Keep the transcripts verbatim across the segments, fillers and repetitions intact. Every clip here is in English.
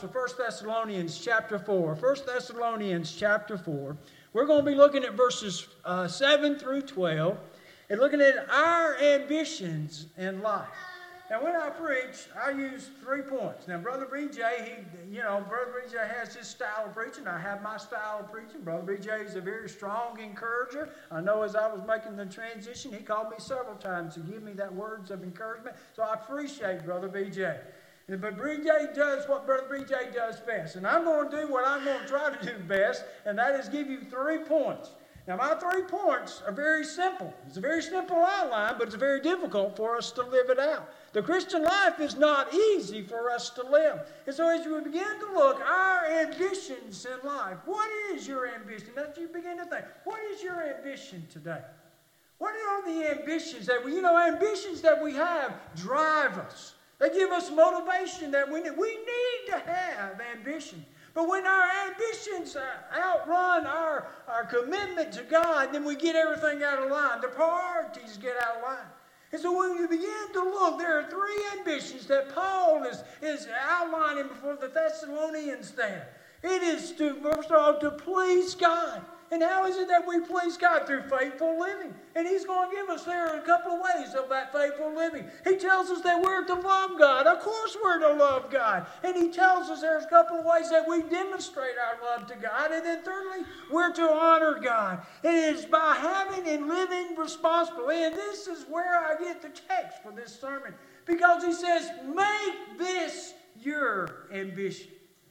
to First Thessalonians chapter four. First Thessalonians chapter four. We're going to be looking at verses uh, seven through twelve and looking at our ambitions in life. Now, when I preach, I use three points. Now, Brother B J, he, you know, Brother B J has his style of preaching. I have my style of preaching. Brother B J is a very strong encourager. I know as I was making the transition, he called me several times to give me that words of encouragement. So I appreciate Brother B J. But B J does what Brother B J does best. And I'm going to do what I'm going to try to do best, and that is give you three points. Now, my three points are very simple. It's a very simple outline, but it's very difficult for us to live it out. The Christian life is not easy for us to live. And so as you begin to look, our ambitions in life, what is your ambition? As you begin to think, what is your ambition today? What are the ambitions that we, you know, ambitions that we have drive us. They give us motivation that we need. We need to have ambition. But when our ambitions outrun our, our commitment to God, then we get everything out of line. The priorities get out of line. And so when you begin to look, there are three ambitions that Paul is, is outlining before the Thessalonians there. It is to, first of all, to please God. And how is it that we please God? Through faithful living. And he's going to give us there a couple of ways of that faithful living. He tells us that we're to love God. Of course we're to love God. And he tells us there's a couple of ways that we demonstrate our love to God. And then thirdly, we're to honor God. And it is by having and living responsibly. And this is where I get the text for this sermon. Because he says, make this your ambition.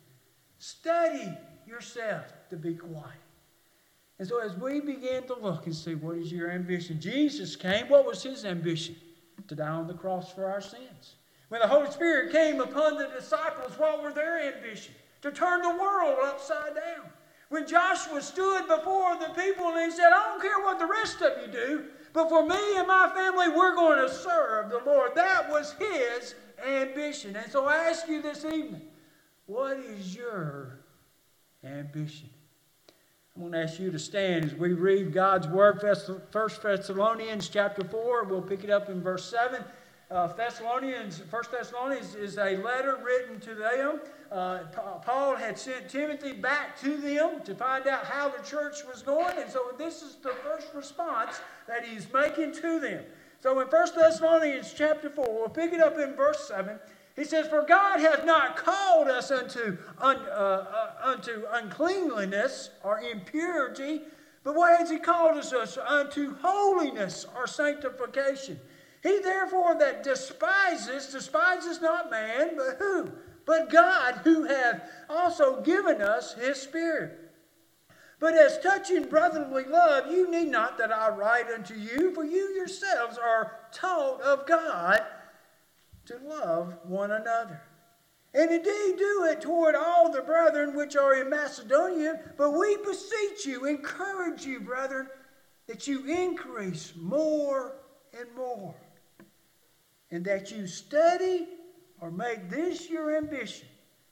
Study yourself to be quiet. And so as we begin to look and see what is your ambition, Jesus came. What was his ambition? To die on the cross for our sins. When the Holy Spirit came upon the disciples, what were their ambition? To turn the world upside down. When Joshua stood before the people and he said, I don't care what the rest of you do, but for me and my family, we're going to serve the Lord. That was his ambition. And so I ask you this evening, what is your ambition? I'm going to ask you to stand as we read God's Word, First Thessalonians chapter four. We'll pick it up in verse seven. Uh, Thessalonians, First Thessalonians is a letter written to them. Uh, Paul had sent Timothy back to them to find out how the church was going. And so this is the first response that he's making to them. So in First Thessalonians chapter four, we'll pick it up in verse seven. He says, for God hath not called us unto, un, uh, uh, unto uncleanliness or impurity, but what has he called us? us unto holiness or sanctification. He therefore that despises, despises not man, but who? But God, who hath also given us his Spirit. But as touching brotherly love, you need not that I write unto you, for you yourselves are taught of God to love one another. And indeed do it toward all the brethren which are in Macedonia, but we beseech you, encourage you, brethren, that you increase more and more, and that you study or make this your ambition,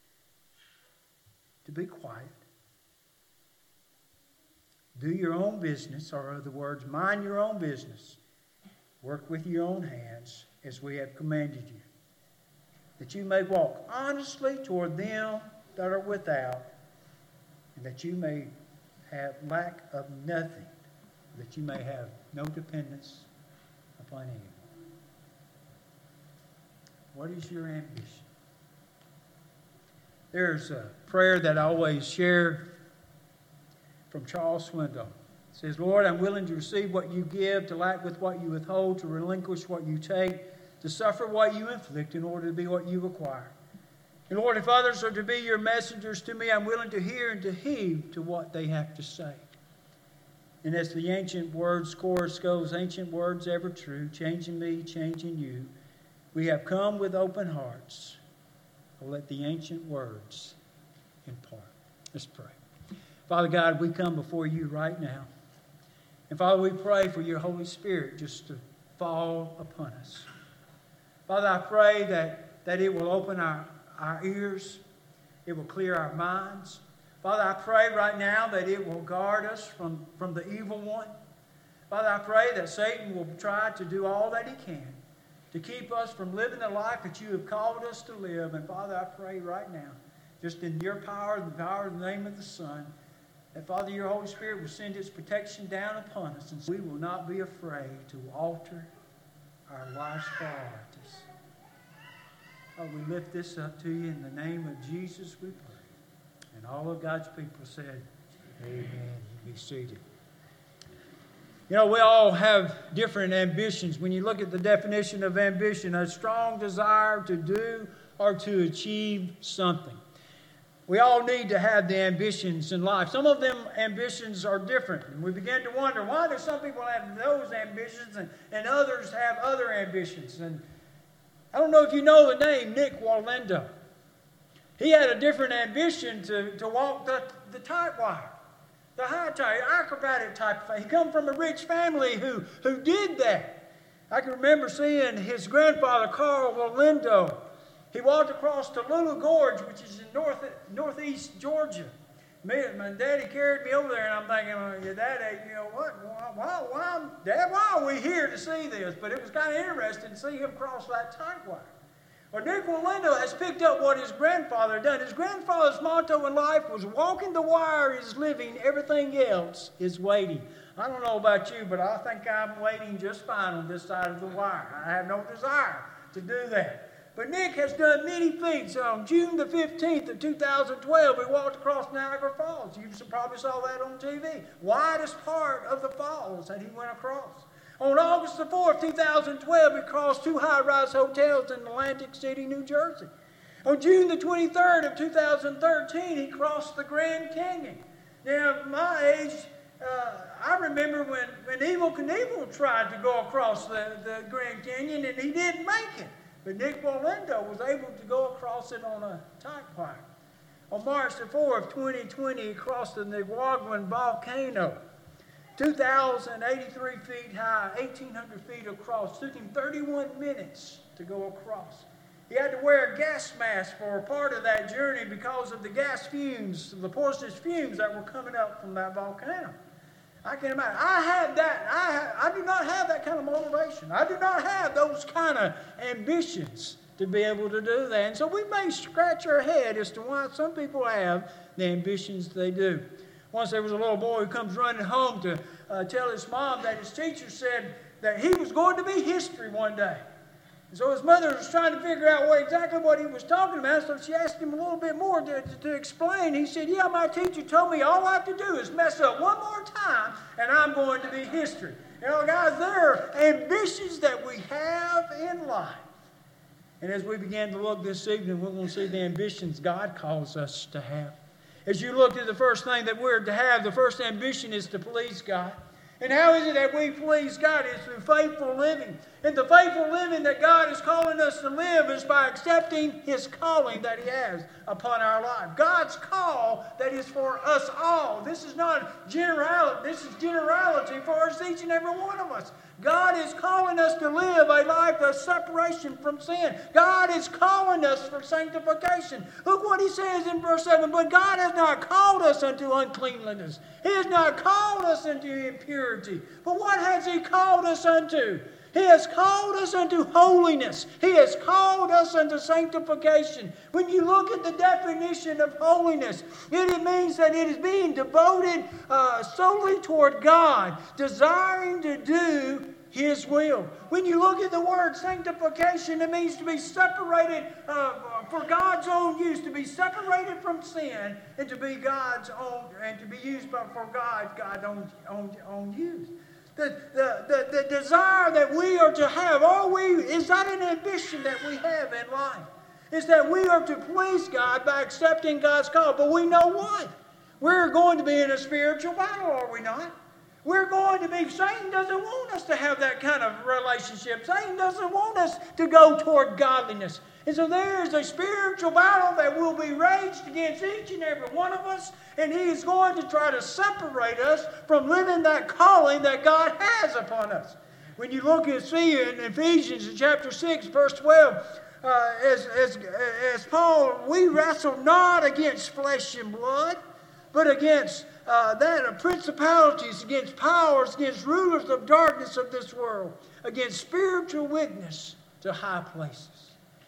to be quiet, do your own business, or in other words, mind your own business, work with your own hands, as we have commanded you, that you may walk honestly toward them that are without, and that you may have lack of nothing, that you may have no dependence upon anyone. What is your ambition? There's a prayer that I always share from Charles Swindoll. It says, Lord, I'm willing to receive what you give, to lack with what you withhold, to relinquish what you take, to suffer what you inflict in order to be what you require. And Lord, if others are to be your messengers to me, I'm willing to hear and to heed to what they have to say. And as the ancient words chorus goes, ancient words ever true, changing me, changing you, we have come with open hearts. I'll let the ancient words impart. Let's pray. Father God, we come before you right now. And Father, we pray for your Holy Spirit just to fall upon us. Father, I pray that, that it will open our, our ears. It will clear our minds. Father, I pray right now that it will guard us from, from the evil one. Father, I pray that Satan will try to do all that he can to keep us from living the life that you have called us to live. And Father, I pray right now just in your power, the power of the name of the Son, that, Father, your Holy Spirit will send its protection down upon us, and we will not be afraid to alter our life's priorities. Oh, we lift this up to you in the name of Jesus, we pray. And all of God's people said, amen. You be seated. You know, we all have different ambitions. When you look at the definition of ambition, a strong desire to do or to achieve something. We all need to have the ambitions in life. Some of them ambitions are different. And we begin to wonder, why do some people have those ambitions and, and others have other ambitions? And I don't know if you know the name Nick Wallendo. He had a different ambition to, to walk the, the tight wire. The high type, acrobatic type of thing. He come from a rich family who, who did that. I can remember seeing his grandfather, Carl Wallendo. He walked across to Lula Gorge, which is in north, northeast Georgia. Me, my daddy carried me over there, and I'm thinking, well, your daddy, you know what? Why, why, Dad, why are we here to see this? But it was kind of interesting to see him cross that tight wire. Well, Nick Wallendo has picked up what his grandfather had done. His grandfather's motto in life was, walking the wire is living, everything else is waiting. I don't know about you, but I think I'm waiting just fine on this side of the wire. I have no desire to do that. But Nick has done many feats. On June the fifteenth of two thousand twelve, we walked across Niagara Falls. You probably saw that on T V. Widest part of the falls that he went across. On August the fourth, two thousand twelve, we crossed two high-rise hotels in Atlantic City, New Jersey. On June the twenty-third of two thousand thirteen, he crossed the Grand Canyon. Now, at my age, uh, I remember when, when Evel Knievel tried to go across the, the Grand Canyon, and he didn't make it. But Nick Wallendo was able to go across it on a tight wire. On March the fourth, twenty twenty, he crossed the Nicaraguan volcano. two thousand eighty-three feet high, eighteen hundred feet across. Took him thirty-one minutes to go across. He had to wear a gas mask for a part of that journey because of the gas fumes, the poisonous fumes that were coming up from that volcano. I can imagine. I have that. I, have, I do not have that kind of motivation. I do not have those kind of ambitions to be able to do that. And so we may scratch our head as to why some people have the ambitions they do. Once there was a little boy who comes running home to uh, tell his mom that his teacher said that he was going to be history one day. And so his mother was trying to figure out what, exactly what he was talking about, so she asked him a little bit more to, to, to explain. He said, yeah, my teacher told me all I have to do is mess up one more time, and I'm going to be history. You know, guys, there are ambitions that we have in life. And as we begin to look this evening, we're going to see the ambitions God calls us to have. As you look at the first thing that we're to have, the first ambition is to please God. And how is it that we please God? It's through faithful living. And the faithful living that God is calling us to live is by accepting His calling that He has upon our life. God's call that is for us all. This is not generality. This is generality for us, each and every one of us. God is calling us to live a life of separation from sin. God is calling us for sanctification. Look what He says in verse seven. But God has not called us unto uncleanliness. He has not called us into impurity. But what has He called us unto? He has called us unto holiness. He has called us unto sanctification. When you look at the definition of holiness, it means that it is being devoted uh, solely toward God, desiring to do His will. When you look at the word sanctification, it means to be separated uh, for God's own use, to be separated from sin, and to be God's own, and to be used by, for God, God's own, own, own use. The, the, the, the desire that we are to have, are we, is that an ambition that we have in life? Is that we are to please God by accepting God's call. But we know what? We're going to be in a spiritual battle, are we not? We're going to be, Satan doesn't want us to have that kind of relationship. Satan doesn't want us to go toward godliness. And so there is a spiritual battle that will be raged against each and every one of us. And he is going to try to separate us from living that calling that God has upon us. When you look and see in Ephesians chapter six, verse twelve, uh, as, as, as Paul, we wrestle not against flesh and blood, but against uh, that of principalities, against powers, against rulers of darkness of this world, against spiritual wickedness to high places.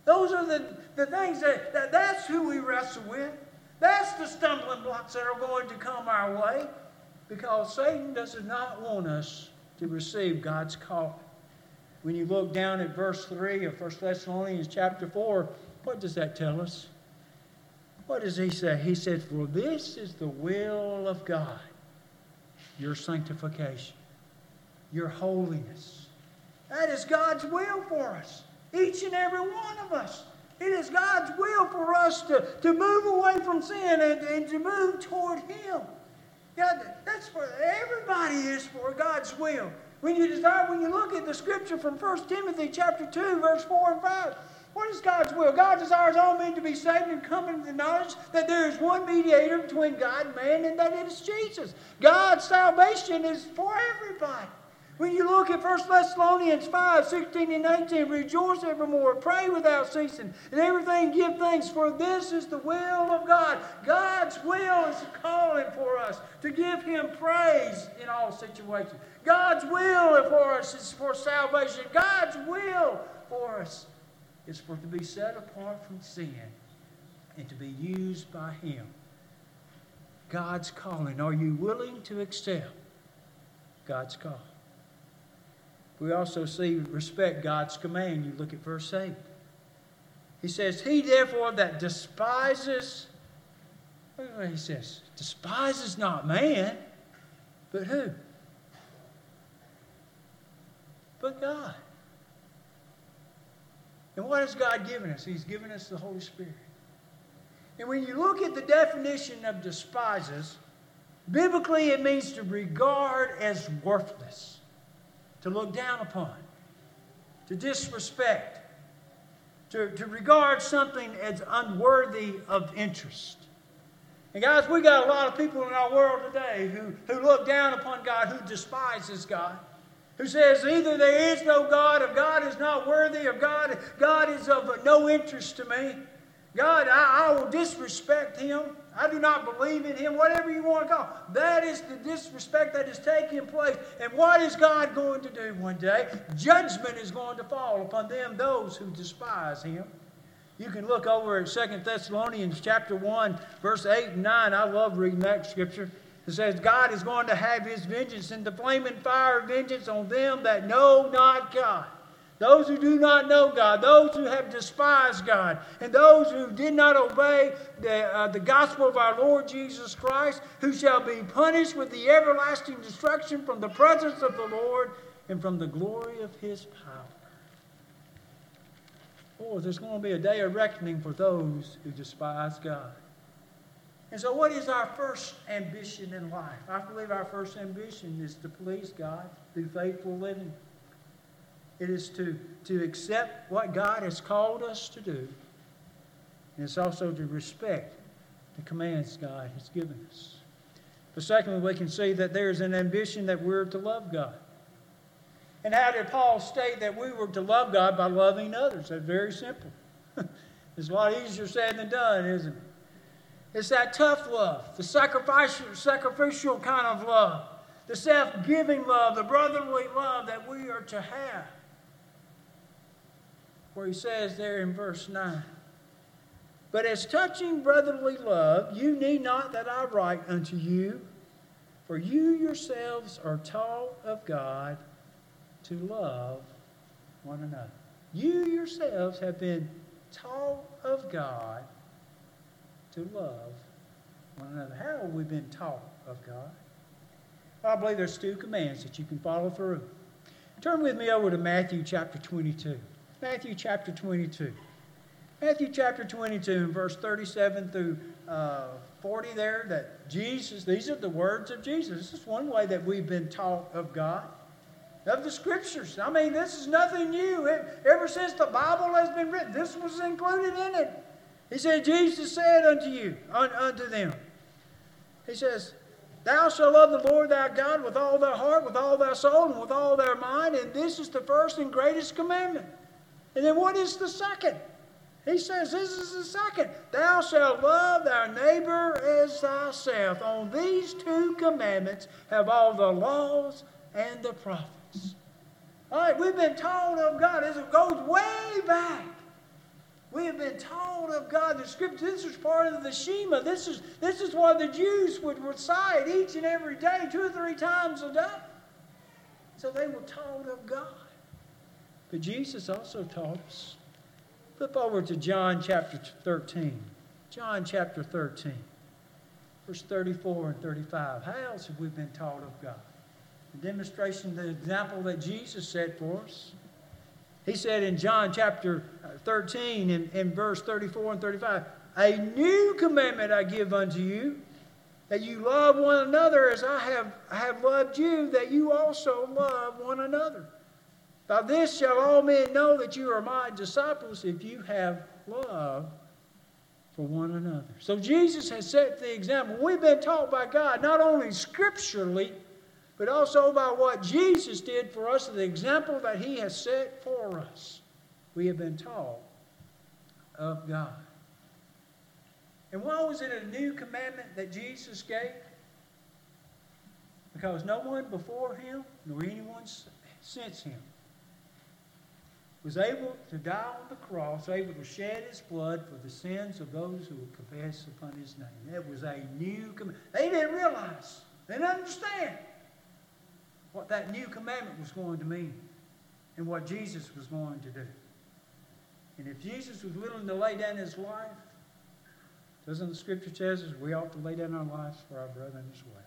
Those are the, the things that, that, that's who we wrestle with. That's the stumbling blocks that are going to come our way. Because Satan does not want us to receive God's call. When you look down at verse three of First Thessalonians chapter four, what does that tell us? What does he say? He said, for this is the will of God, your sanctification, your holiness. That is God's will for us, each and every one of us. It is God's will for us to, to move away from sin and, and to move toward Him. God, that's for everybody is for God's will. When you desire, when you look at the scripture from First Timothy chapter two, verse four and five, what is God's will? God desires all men to be saved and come into the knowledge that there is one mediator between God and man, and that it is Jesus. God's salvation is for everybody. When you look at First Thessalonians five, sixteen and eighteen, rejoice evermore, pray without ceasing, and everything give thanks, for this is the will of God. God's will is calling for us to give Him praise in all situations. God's will for us is for salvation. God's will for us is for to be set apart from sin and to be used by Him. God's calling. Are you willing to accept God's call? We also see respect God's command. You look at verse eight. He says, he therefore that despises, look what he says, despises not man, but who? But God. And what has God given us? He's given us the Holy Spirit. And when you look at the definition of despises, biblically it means to regard as worthless, to look down upon, to disrespect, to, to regard something as unworthy of interest. And guys, we got a lot of people in our world today who, who look down upon God, who despises God, who says either there is no God, or God is not worthy, or God, God is of no interest to me. God, I, I will disrespect Him. I do not believe in Him, whatever you want to call it. That is the disrespect that is taking place. And what is God going to do one day? Judgment is going to fall upon them, those who despise Him. You can look over at Second Thessalonians chapter one, verse eight and nine. I love reading that scripture. It says, God is going to have His vengeance and the flaming fire of vengeance on them that know not God. Those who do not know God, those who have despised God, and those who did not obey the, uh, the gospel of our Lord Jesus Christ, who shall be punished with the everlasting destruction from the presence of the Lord and from the glory of His power. Oh, there's going to be a day of reckoning for those who despise God. And so what is our first ambition in life? I believe our first ambition is to please God through faithful living. It is to, to accept what God has called us to do. And it's also to respect the commands God has given us. But secondly, we can see that there is an ambition that we're to love God. And how did Paul state that we were to love God? By loving others. That's very simple. It's a lot easier said than done, isn't it? It's that tough love, the sacrificial, sacrificial kind of love, the self-giving love, the brotherly love that we are to have. Where he says there in verse nine, but as touching brotherly love, you need not that I write unto you, for you yourselves are taught of God to love one another. You yourselves have been taught of God to love one another. How have we been taught of God? I believe there's two commands that you can follow through. Turn with me over to Matthew chapter twenty-two. Matthew chapter twenty-two. Matthew chapter twenty-two and verse thirty-seven through uh, forty there, that Jesus, these are the words of Jesus. This is one way that we've been taught of God, of the Scriptures. I mean, this is nothing new. It, ever since the Bible has been written, this was included in it. He said, Jesus said unto you, un, unto them, He says, thou shalt love the Lord thy God with all thy heart, with all thy soul, and with all thy mind, and this is the first and greatest commandment. And then what is the second? He says, this is the second. Thou shalt love thy neighbor as thyself. On these two commandments have all the laws and the prophets. All right, we've been taught of God. It goes way back. We have been taught of God. The Scripture, this is part of the Shema. This is, this is what the Jews would recite each and every day, two or three times a day. So they were taught of God. But Jesus also taught us. Flip over to John chapter thirteen. John chapter thirteen. Verse thirty-four and thirty-five. How else have we been taught of God? The demonstration, the example that Jesus set for us. He said in John chapter thirteen, in, in verse thirty-four and thirty-five, a new commandment I give unto you, that you love one another as I have, I have loved you, that you also love one another. By this shall all men know that you are my disciples, if you have love for one another. So Jesus has set the example. We've been taught by God, not only scripturally, but also by what Jesus did for us, the example that He has set for us. We have been taught of God. And why was it a new commandment that Jesus gave? Because no one before Him, nor anyone since Him, was able to die on the cross, able to shed His blood for the sins of those who would confess upon His name. That was a new commandment. They didn't realize, they didn't understand what that new commandment was going to mean and what Jesus was going to do. And if Jesus was willing to lay down His life, doesn't the Scripture tell us we ought to lay down our lives for our brethren as well?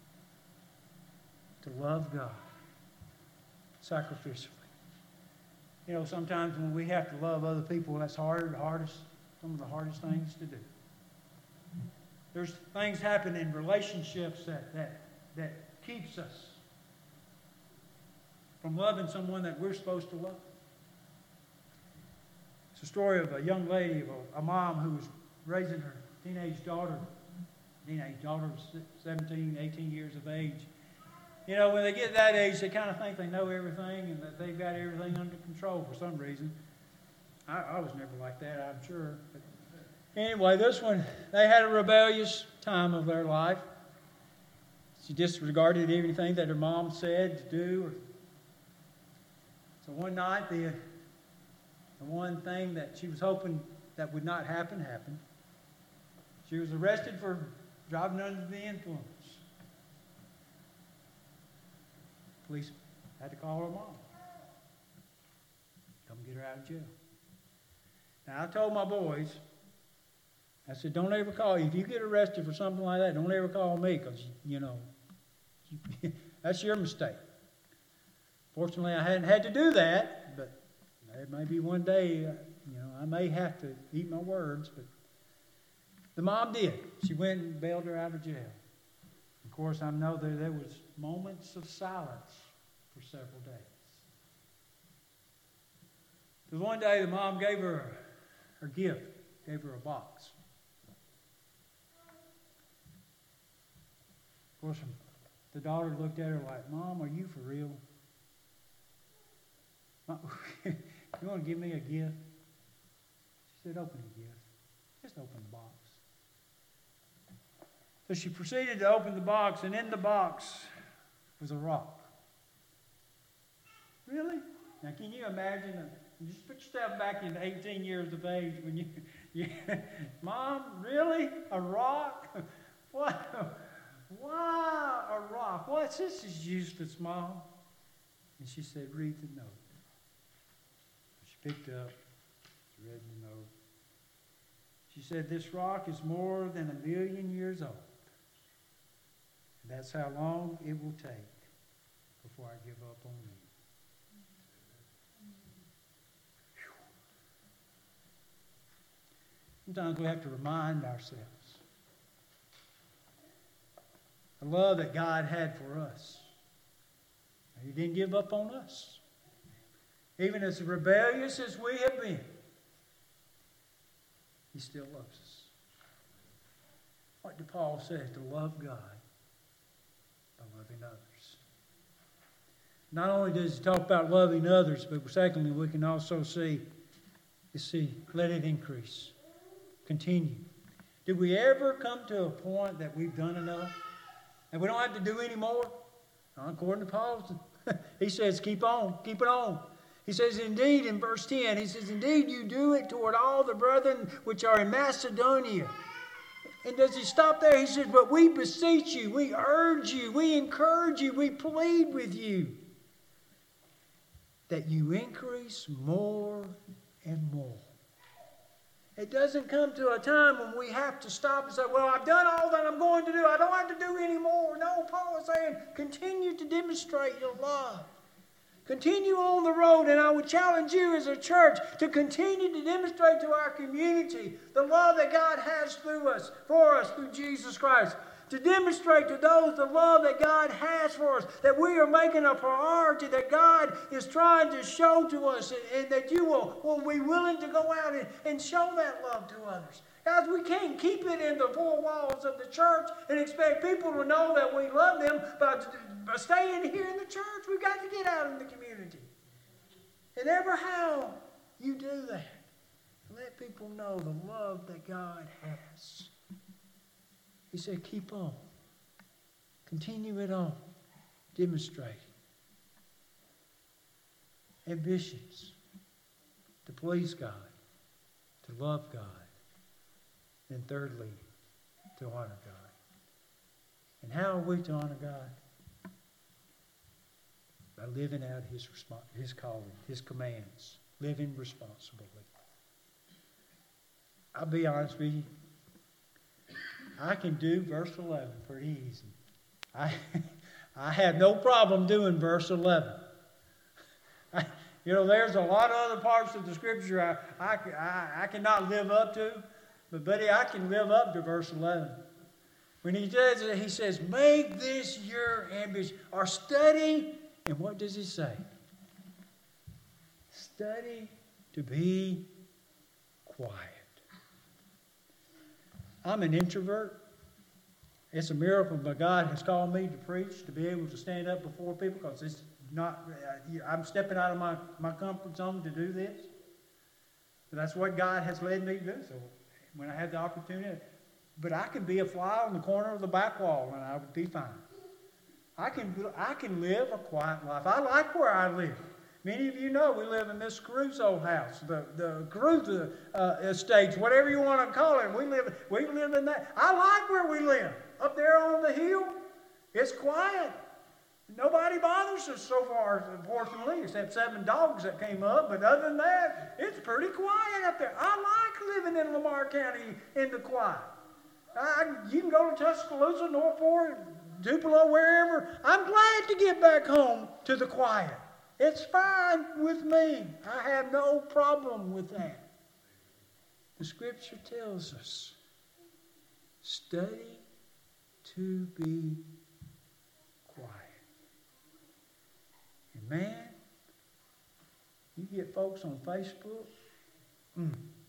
To love God sacrificially. You know, sometimes when we have to love other people, that's hard, hardest, some of the hardest things to do. There's things happen in relationships that, that, that keeps us from loving someone that we're supposed to love. It's a story of a young lady, of a, a mom who was raising her teenage daughter, teenage daughter was seventeen, eighteen years of age. You know, when they get that age, they kind of think they know everything and that they've got everything under control for some reason. I, I was never like that, I'm sure. But anyway, this one, they had a rebellious time of their life. She disregarded everything that her mom said to do. So one night, the, the one thing that she was hoping that would not happen, happened. She was arrested for driving under the influence. Police had to call her mom. Come get her out of jail. Now, I told my boys, I said, don't ever call, if you get arrested for something like that, don't ever call me because, you know, you, that's your mistake. Fortunately, I hadn't had to do that, but there may be one day, you know, I may have to eat my words, but the mom did. She went and bailed her out of jail. Of course, I know that there was moments of silence for several days. Because one day the mom gave her her gift, gave her a box. Of course, the daughter looked at her like, Mom, are you for real? You want to give me a gift? She said, open the gift. Just open the box. So she proceeded to open the box, and in the box was a rock. Really? Now, can you imagine? A, just put yourself back into eighteen years of age when you, you Mom, really? A rock? What? Why a rock? What's this is useless, Mom? And she said, read the note. She picked up, read the note. She said, this rock is more than a million years old. And that's how long it will take before I give up on you. Sometimes we have to remind ourselves the love that God had for us. He didn't give up on us. Even as rebellious as we have been, He still loves us. What did Paul say? To love God by loving others. Not only does he talk about loving others, but secondly, we can also see, you see, let it increase. Continue. Did we ever come to a point that we've done enough? And we don't have to do any more? According to Paul, he says, keep on, keep it on. He says, indeed, in verse ten, he says, indeed, you do it toward all the brethren which are in Macedonia. And does he stop there? He says, but we beseech you, we urge you, we encourage you, we plead with you that you increase more and more. It doesn't come to a time when we have to stop and say, well, I've done all that I'm going to do. I don't have to do any more. No, Paul is saying, continue to demonstrate your love. Continue on the road, and I would challenge you as a church to continue to demonstrate to our community the love that God has through us, for us, through Jesus Christ. To demonstrate to those the love that God has for us, that we are making a priority, that God is trying to show to us, and, and that you will, will be willing to go out and, and show that love to others. Guys, we can't keep it in the four walls of the church and expect people to know that we love them by, by staying here in the church. We've got to get out in the community. And ever how you do that, let people know the love that God has. He said, keep on. Continue it on. Demonstrate. Ambitions. To please God. To love God. And thirdly, to honor God. And how are we to honor God? By living out His, resp- His calling, His commands. Living responsibly. I'll be honest with you. I can do verse eleven pretty easy. I, I have no problem doing verse eleven. I, you know, there's a lot of other parts of the Scripture I, I, I, I cannot live up to. But, buddy, I can live up to verse eleven. When he does it, he says, make this your ambition. Or study, and what does he say? Study to be quiet. I'm an introvert. It's a miracle that God has called me to preach, to be able to stand up before people, because it's not, I'm stepping out of my, my comfort zone to do this. So that's what God has led me to do. So when I had the opportunity, but I can be a fly on the corner of the back wall and I would be fine. I can, I can live a quiet life. I like where I live. Many of you know we live in Miss Caruso house, the, the Caruso uh, estates, whatever you want to call it. We live, we live in that. I like where we live. Up there on the hill, it's quiet. Nobody bothers us so far, unfortunately, except seven dogs that came up. But other than that, it's pretty quiet up there. I like living in Lamar County in the quiet. I, you can go to Tuscaloosa, Norfolk, Tupelo, wherever. I'm glad to get back home to the quiet. It's fine with me. I have no problem with that. The Scripture tells us, study to be quiet. And man, you get folks on Facebook, mm,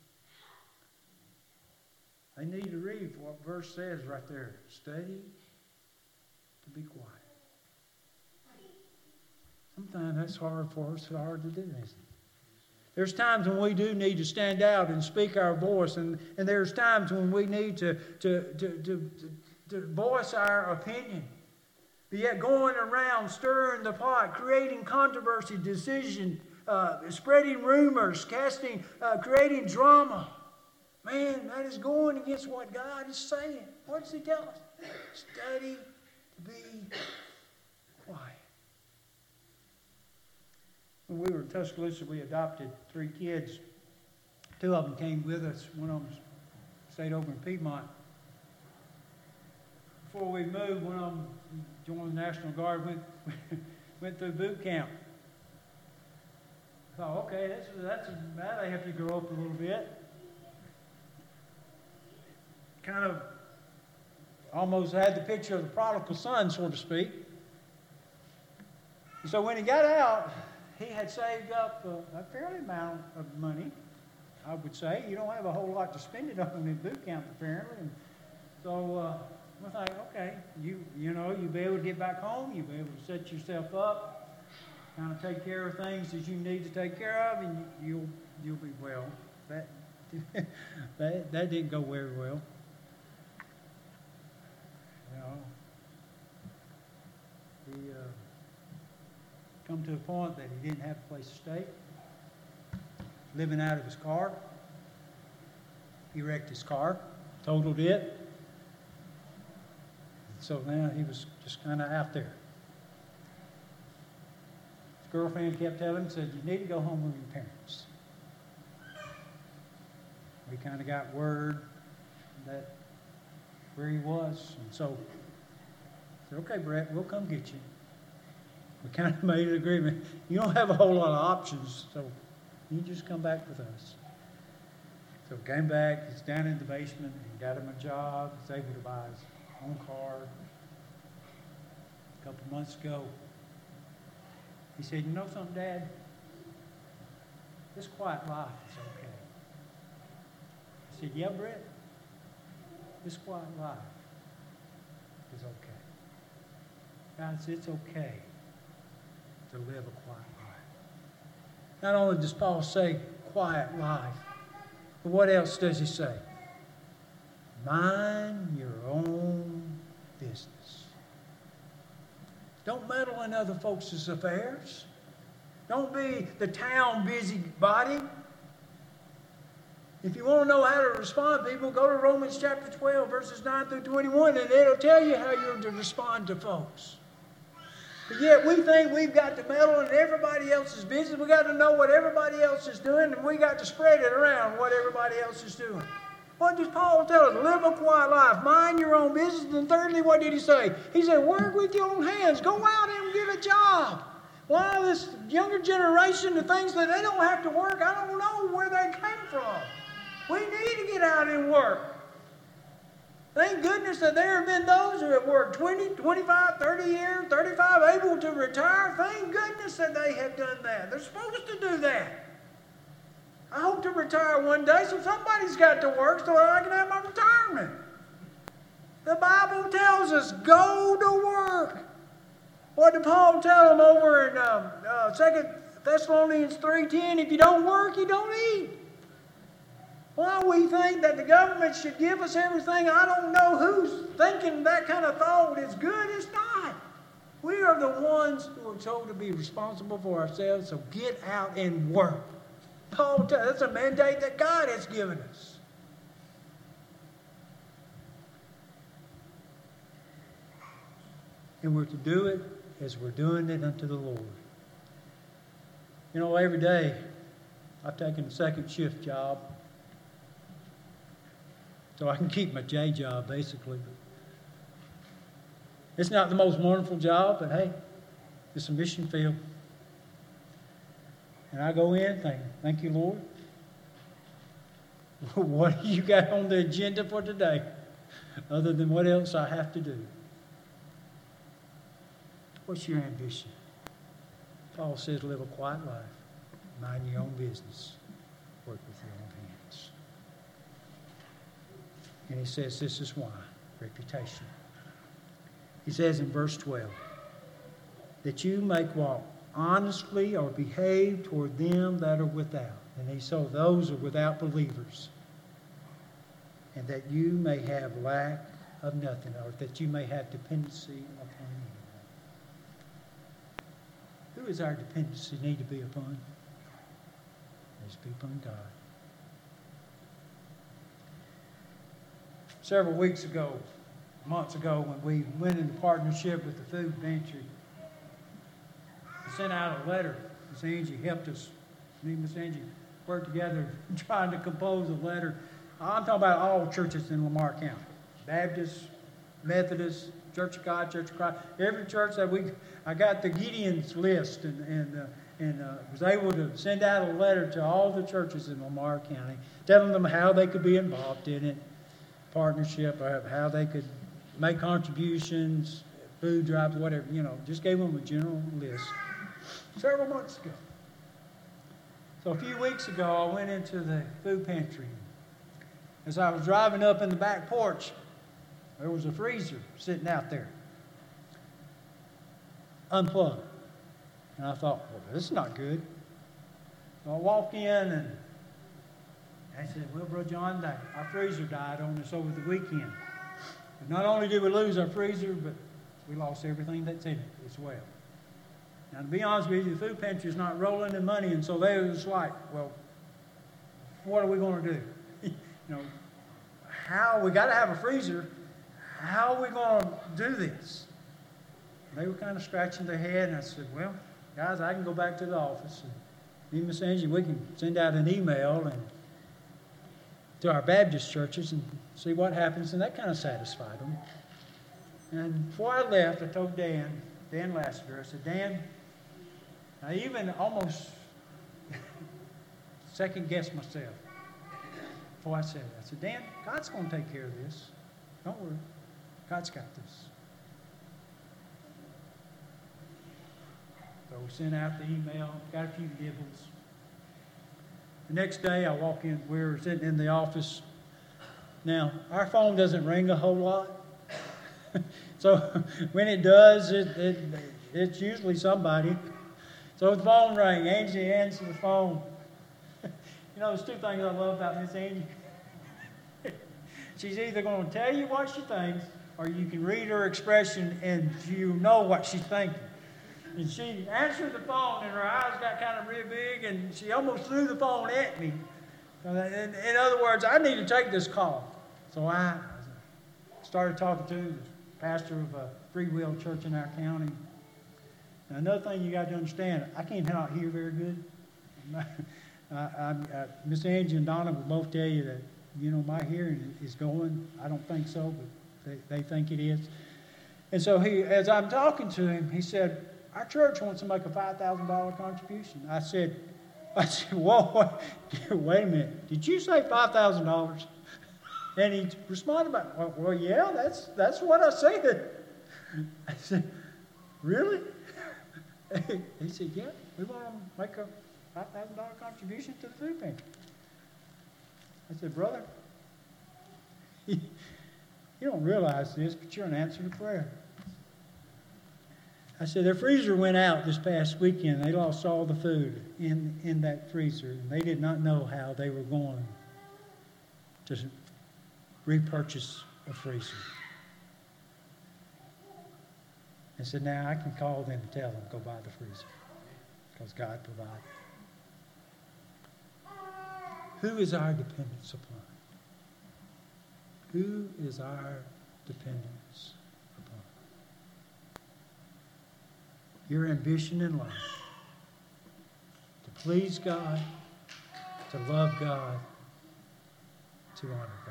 they need to read what verse says right there. Study to be quiet. Sometimes that's hard for us, it's hard to do, isn't it? There's times when we do need to stand out and speak our voice, and, and there's times when we need to, to, to, to, to, to voice our opinion. But yet going around, stirring the pot, creating controversy, decision, uh, spreading rumors, casting, uh, creating drama. Man, that is going against what God is saying. What does He tell us? Study to be quiet. When we were in Tuscaloosa, we adopted three kids. Two of them came with us. One of them stayed over in Piedmont. Before we moved, one of them joined the National Guard, went went through boot camp. I thought, okay, that's that's that'll help you grow up a little bit. Kind of almost had the picture of the prodigal son, so to speak. And so when he got out, he had saved up a, a fairly amount of money, I would say. You don't have a whole lot to spend it on in boot camp, apparently. And so uh, I thought, okay, you you know, you'll be able to get back home. You'll be able to set yourself up, kind of take care of things that you need to take care of, and you'll you'll be well. That that that didn't go very well. You know, he. Uh, come to a point that he didn't have a place to stay. living out of his car. He wrecked his car, totaled it. So now he was just kind of out there. His girlfriend kept telling him, said, you need to go home with your parents. We kind of got word that where he was. And so I said, okay, Brett, we'll come get you. We kind of made an agreement. You don't have a whole lot of options, so you just come back with us. So he came back. He's down in the basement. He got him a job. He's able to buy his own car. A couple months ago, he said, you know something, Dad? This quiet life is okay. I said, yeah, Brett? This quiet life is okay. Guys, it's okay to live a quiet life. Not only does Paul say quiet life, but what else does he say? Mind your own business. Don't meddle in other folks' affairs. Don't be the town busybody. If you want to know how to respond to people, go to Romans chapter twelve, verses nine through twenty-one, and it'll tell you how you're to respond to folks. But yet we think we've got to meddle in everybody else's business. We've got to know what everybody else is doing, and we got to spread it around what everybody else is doing. What does Paul tell us? Live a quiet life. Mind your own business. And thirdly, what did he say? He said, work with your own hands. Go out and get a job. Why this younger generation, the things that they don't have to work, I don't know where they came from. We need to get out and work. Thank goodness that there have been those who have worked twenty, twenty-five, thirty years, thirty-five, able to retire. Thank goodness that they have done that. They're supposed to do that. I hope to retire one day, so somebody's got to work so I can have my retirement. The Bible tells us, go to work. What did Paul tell them over in um, uh, Second Thessalonians three ten? If you don't work, you don't eat. Why we think that the government should give us everything, I don't know who's thinking that kind of thought is good. It's not. We are the ones who are told to be responsible for ourselves, so get out and work. Paul, that's a mandate that God has given us. And we're to do it as we're doing it unto the Lord. You know, every day I've taken a second shift job so I can keep my J job, basically. It's not the most wonderful job, but hey, it's a mission field. And I go in thinking, thank you, Lord. What do you got on the agenda for today, other than what else I have to do? What's your ambition? Paul says, live a quiet life. Mind your own business. Work with your own hands. And he says this is why. Reputation. He says in verse twelve, that you make walk honestly or behave toward them that are without. And he said those are without believers. And that you may have lack of nothing, or that you may have dependency upon anyone. Who is our dependency need to be upon? It's be upon God. Several weeks ago, months ago, when we went into partnership with the food pantry, we sent out a letter. Miss Angie helped us. Me and Miss Angie worked together trying to compose a letter. I'm talking about all churches in Lamar County. Baptist, Methodist, Church of God, Church of Christ. Every church that we, I got the Gideon's list and, and, uh, and uh, was able to send out a letter to all the churches in Lamar County, telling them how they could be involved in it, partnership, how they could make contributions, food drives, whatever, you know, just gave them a general list several months ago. So a few weeks ago, I went into the food pantry. As I was driving up in the back porch, there was a freezer sitting out there, unplugged. And I thought, well, this is not good. So I walked in and I said, well, Brother John, our freezer died on us over the weekend. But not only did we lose our freezer, but we lost everything that's in it as well. Now, to be honest with you, the food pantry is not rolling in money, and so they was like, well, what are we going to do? You know, how, we got to have a freezer. How are we going to do this? And they were kind of scratching their head, and I said, well, guys, I can go back to the office, and me and Miss Angie, we can send out an email and to our Baptist churches and see what happens, and that kind of satisfied them. And before I left, I told Dan, Dan Lassiter, I said, Dan, I even almost second-guessed myself before I said it. I said, Dan, God's going to take care of this. Don't worry. God's got this. So we sent out the email, got a few nibbles. The next day I walk in, we were sitting in the office. Now, our phone doesn't ring a whole lot. So when it does, it, it, it's usually somebody. So the phone rang. Angie answered the phone. You know, there's two things I love about Miss Angie. She's either going to tell you what she thinks, or you can read her expression and you know what she's thinking. And she answered the phone, and her eyes got kind of real big, and she almost threw the phone at me. In, in other words, I need to take this call. So I started talking to the pastor of a Free Will church in our county. And another thing you got to understand, I can't not hear very good. I, I, I, Miss Angie and Donna will both tell you that, you know, my hearing is going. I don't think so, but they, they think it is. And so he, as I'm talking to him, he said, our church wants to make a five thousand dollars contribution. I said, I said, whoa, wait a minute. Did you say five thousand dollars? And he responded back, well, well, yeah, that's, that's what I said. I said, really? He said, yeah, we want to make a five thousand dollars contribution to the food pantry. I said, brother, you don't realize this, but you're an answer to prayer. I said, their freezer went out this past weekend. They lost all the food in, in that freezer. And they did not know how they were going to repurchase a freezer. I said, now I can call them and tell them, go buy the freezer. Because God provided. Who is our dependence upon? Who is our dependence upon? Your ambition in life to please God, to love God, to honor God.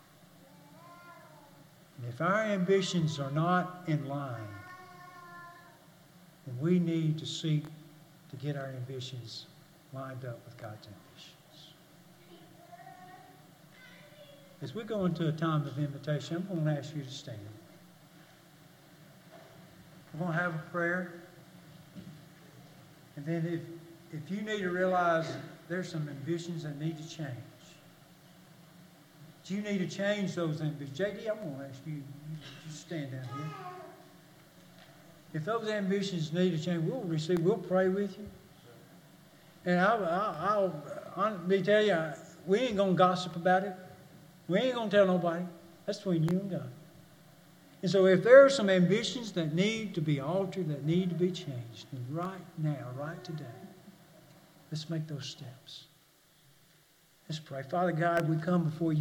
And if our ambitions are not in line, then we need to seek to get our ambitions lined up with God's ambitions. As we go into a time of invitation, I'm going to ask you to stand. We're going to have a prayer. And then if, if you need to realize there's some ambitions that need to change, you need to change those ambitions. J D, I'm going to ask you, you stand down here. If those ambitions need to change, we'll receive, we'll pray with you. And I'll, I'll, I'll honestly tell you, we ain't going to gossip about it. We ain't going to tell nobody. That's between you and God. And so if there are some ambitions that need to be altered, that need to be changed, then right now, right today, let's make those steps. Let's pray. Father God, we come before you.